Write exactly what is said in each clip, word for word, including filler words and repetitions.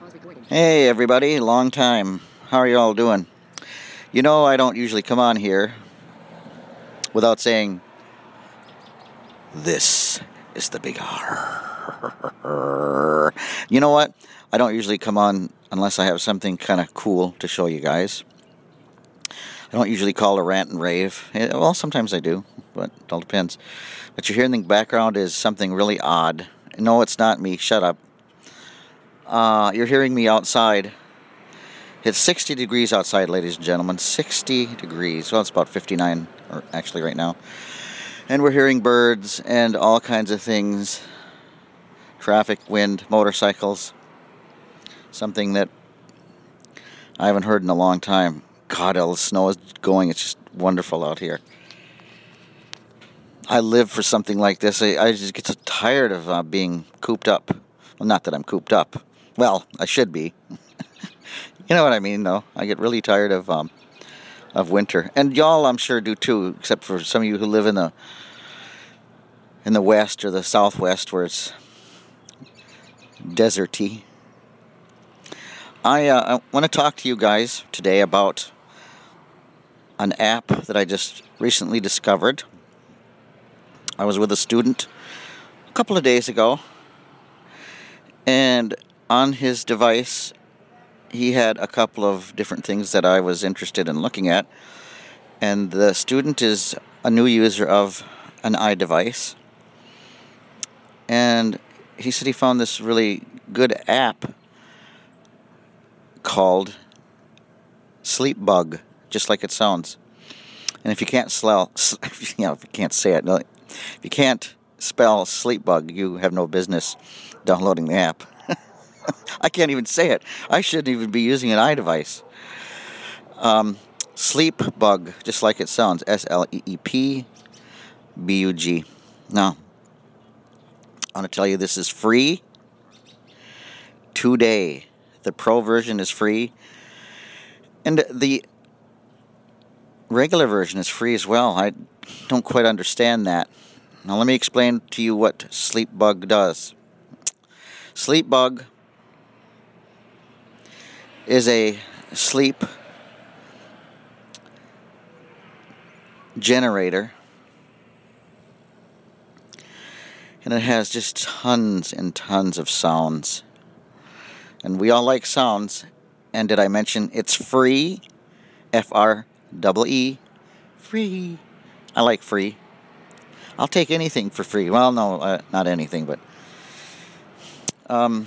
Hey everybody, long time. How are you all doing? You know, I don't usually come on here without saying, this is the big horror. You know what? I don't usually come on unless I have something kind of cool to show you guys. I don't usually call a rant and rave. Well, sometimes I do, but it all depends. What you hear in the background is something really odd. No, it's not me. Shut up. Uh, you're hearing me outside. It's sixty degrees outside, ladies and gentlemen. sixty degrees. Well, it's about fifty-nine, or actually right now. And we're hearing birds and all kinds of things. Traffic, wind, motorcycles. Something that I haven't heard in a long time. God, all the snow is going. It's just wonderful out here. I live for something like this. I, I just get so tired of uh, being cooped up. Well, not that I'm cooped up. Well, I should be. You know what I mean, though. I get really tired of um, of winter, and y'all, I'm sure, do too. Except for some of you who live in the in the west or the southwest, where it's deserty. I uh, I want to talk to you guys today about an app that I just recently discovered. I was with a student a couple of days ago, and on his device, he had a couple of different things that I was interested in looking at. And the student is a new user of an iDevice. And he said he found this really good app called Sleepbug, just like it sounds. And if you can't spell, you know, if you can't say it, if you can't spell Sleepbug, you have no business downloading the app. I can't even say it. I shouldn't even be using an iDevice. Um, Sleepbug, just like it sounds. S L E E P B U G. Now, I want to tell you this is free today. The Pro version is free. And the regular version is free as well. I don't quite understand that. Now, let me explain to you what Sleepbug does. Sleepbug is a sleep generator, and it has just tons and tons of sounds, and we all like sounds. And did I mention it's free? F R E E, free. I like free. I'll take anything for free. Well, no, uh, not anything, but um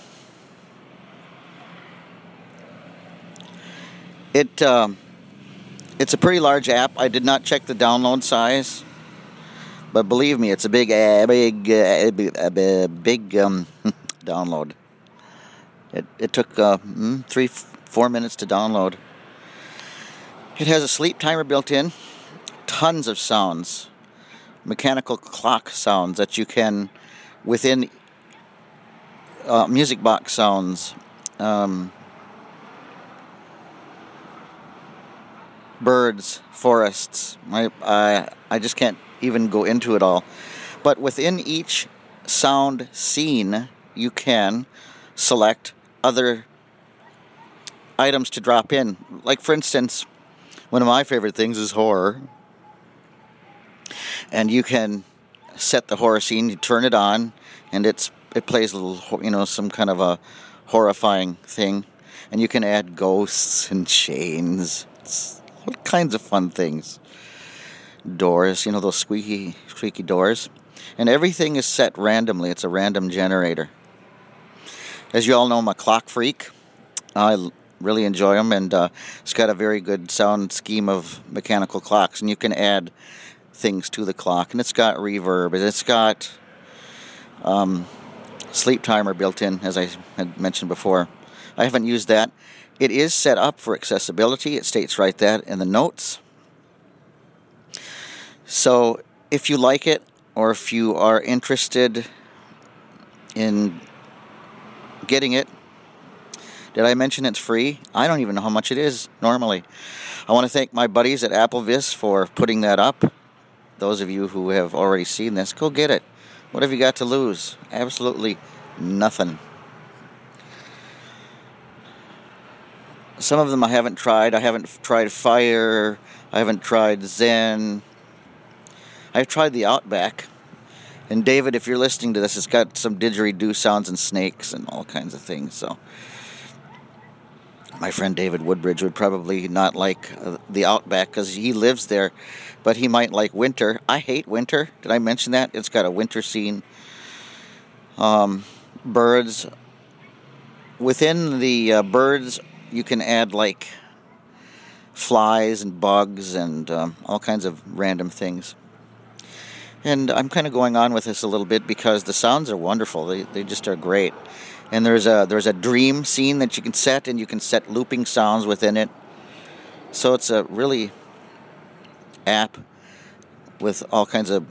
It um, it's a pretty large app. I did not check the download size, but believe me, it's a big, uh, big, uh, big, uh, big um, download. It it took uh, three, four minutes to download. It has a sleep timer built in, tons of sounds, mechanical clock sounds that you can within uh, music box sounds. Um, Birds, forests. I, I I just can't even go into it all. But within each sound scene, you can select other items to drop in. Like, for instance, one of my favorite things is horror. And you can set the horror scene, you turn it on, and it's it plays a little, you know, some kind of a horrifying thing. And you can add ghosts and chains. It's all kinds of fun things. Doors, you know, those squeaky, squeaky doors. And everything is set randomly. It's a random generator. As you all know, I'm a clock freak. I really enjoy them, and uh, it's got a very good sound scheme of mechanical clocks. And you can add things to the clock. And it's got reverb. And it's got um, sleep timer built in, as I had mentioned before. I haven't used that. It is set up for accessibility. It states right that in the notes. So if you like it, or if you are interested in getting it, did I mention it's free? I don't even know how much it is normally. I want to thank my buddies at AppleVis for putting that up. Those of you who have already seen this, go get it. What have you got to lose? Absolutely nothing. Some of them I haven't tried. I haven't tried Fire. I haven't tried Zen. I've tried the Outback. And David, if you're listening to this, it's got some didgeridoo sounds and snakes and all kinds of things. So my friend David Woodbridge would probably not like uh, the Outback because he lives there, but he might like winter. I hate winter. Did I mention that? It's got a winter scene. Um, birds. Within the uh, birds, you can add like flies and bugs and um, all kinds of random things. And I'm kind of going on with this a little bit because the sounds are wonderful. They they just are great. And there's a there's a dream scene that you can set, and you can set looping sounds within it. So it's a really app with all kinds of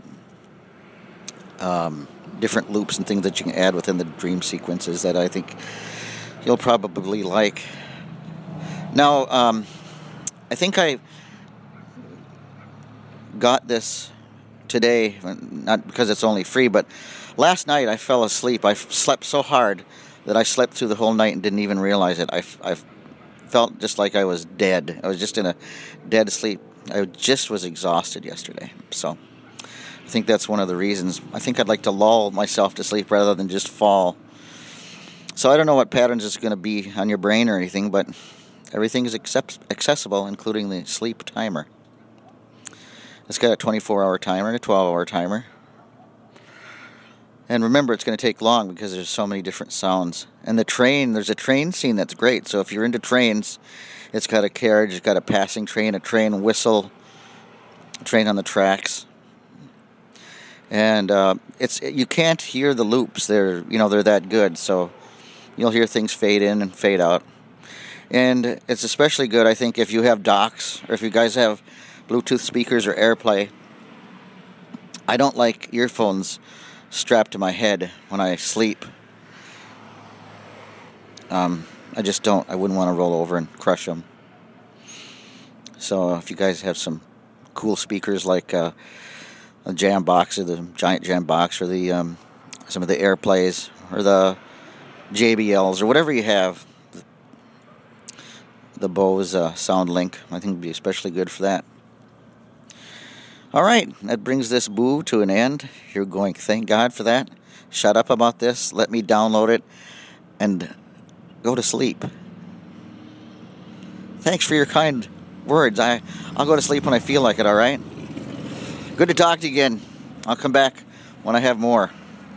um, different loops and things that you can add within the dream sequences that I think you'll probably like. Now, um, I think I got this today, not because it's only free, but last night I fell asleep. I slept so hard that I slept through the whole night and didn't even realize it. I, I felt just like I was dead. I was just in a dead sleep. I just was exhausted yesterday. So I think that's one of the reasons. I think I'd like to lull myself to sleep rather than just fall. So I don't know what patterns it's going to be on your brain or anything, but everything is accept- accessible, including the sleep timer. It's got a twenty-four hour timer and a twelve hour timer. And remember, it's going to take long because there's so many different sounds. And the train, there's a train scene that's great. So if you're into trains, it's got a carriage, it's got a passing train, a train whistle, a train on the tracks. And uh, it's you can't hear the loops. They're you know they're that good. So you'll hear things fade in and fade out. And it's especially good, I think, if you have docks or if you guys have Bluetooth speakers or AirPlay. I don't like earphones strapped to my head when I sleep. Um, I just don't. I wouldn't want to roll over and crush them. So if you guys have some cool speakers like uh, a Jam Box or the Giant Jam Box or the um, some of the AirPlays or the J B Ls or whatever you have, the Bose uh, SoundLink, I think would be especially good for that. All right, that brings this boo to an end. You're going, thank God for that. Shut up about this. Let me download it and go to sleep. Thanks for your kind words. I, I'll go to sleep when I feel like it, all right? Good to talk to you again. I'll come back when I have more.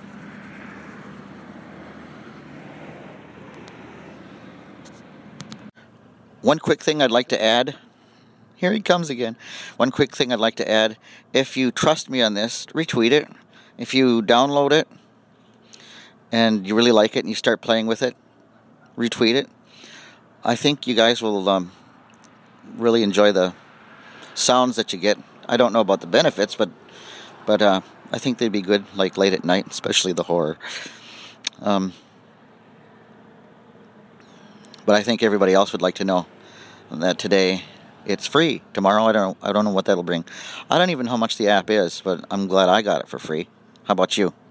One quick thing I'd like to add. Here he comes again. One quick thing I'd like to add. If you trust me on this, retweet it. If you download it and you really like it and you start playing with it, retweet it. I think you guys will um, really enjoy the sounds that you get. I don't know about the benefits, but but uh, I think they'd be good, like late at night, especially the horror. Um, but I think everybody else would like to know that today it's free. Tomorrow, I don't know, I don't know what that'll bring. I don't even know how much the app is, but I'm glad I got it for free. How about you?